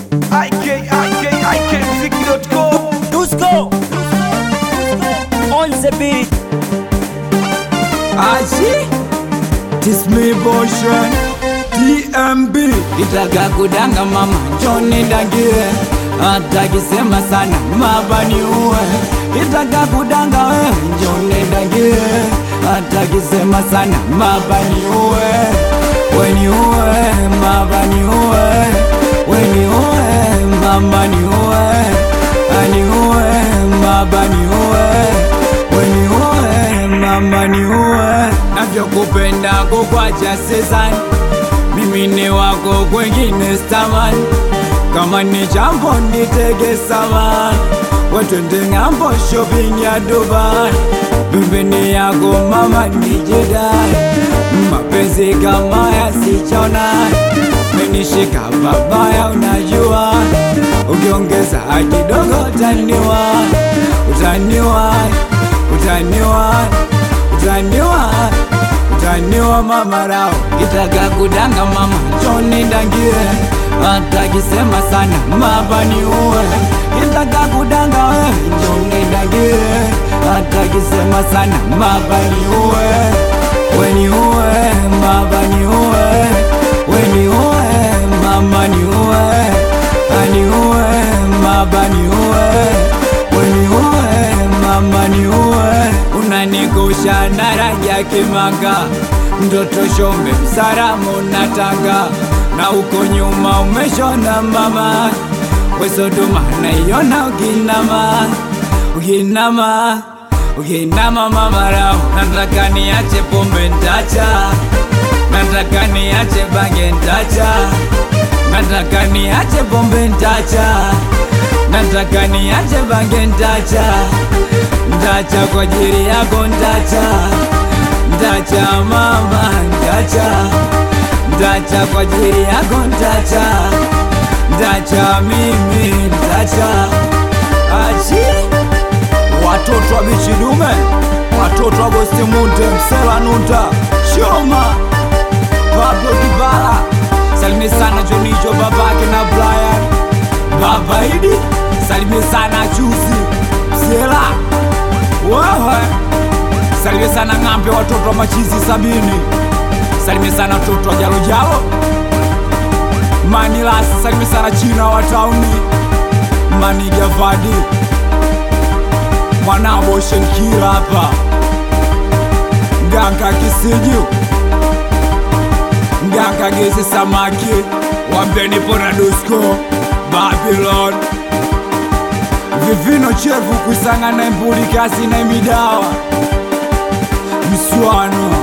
IKMziki.com. Dusko on the beat. Ashi Tis me Boshen TMB Kitaka kudanga mama njoni dangie, hata kisema sana mabani uwe. Kitaka kudanga we njoni dangie, hata kisema sana mabani uwe. Weni uwe mabani uwe, weni uwe mabani uwe, ani uwe mabani uwe, weni uwe mabani uwe. Navyokupenda kukwacha sezani, mimi ni wako kwengine stamani. Kama ni jambo nitege samani, watwende ng'ambo shopping ya Dubai. Pembeni yako mama nijidai, mapenzi kama yasichona. Menishika babaya unajua, ukiongeza kidogo utaniwa, utaniwa, utaniwa, utaniwa, utaniwa mama rao. Kitaka kudanga mama njoni dangie, hata kisema sana mabani uwe. Kitaka kudanga we njoni dangie, hata kisema sana mabani uwe. Weni uwe mabani uwe, weni uwe mamani uwe, ani uwe mabani uwe, weni uwe mamani uwe. Unanikosha na rangi ya kimanga, mtoto shombe msaramu natanga, na uko nyuma umeshona mama. Wesoduma naiona ukinama, ukinama, ukinama mama rao. Nataka niache pombe ntacha, nataka niache bange ntacha, nataka niache pombe ntacha, nataka niache bange ntacha. Ntacha kwa ajili yako ntacha, ntacha mama ntacha, ntacha kwa ajili yako ntacha, ntacha mimi ntacha. Achi watoto wa bichidume, watoto wa Gosti Munte, Msela Nunta, Shoma, Pablo Dibala. salimi sana Jonijo babake na Brian Baba Idi. Salimi sana Chuzi Msela wewe. Salimi sana Ng'ambe, watoto wa machizi 70. Salimi sana watoto wa Jalo Jalo Manilas. Salimi sana China wa tauni, Maniga Vadi, mwana Boshen Kira hapa, Nganga Kisiju, Nganga Gezi Samaki, wambeni pona Dusko Babylon, Vivino Chevu kusanga na mbuli kasi na midawa Mswano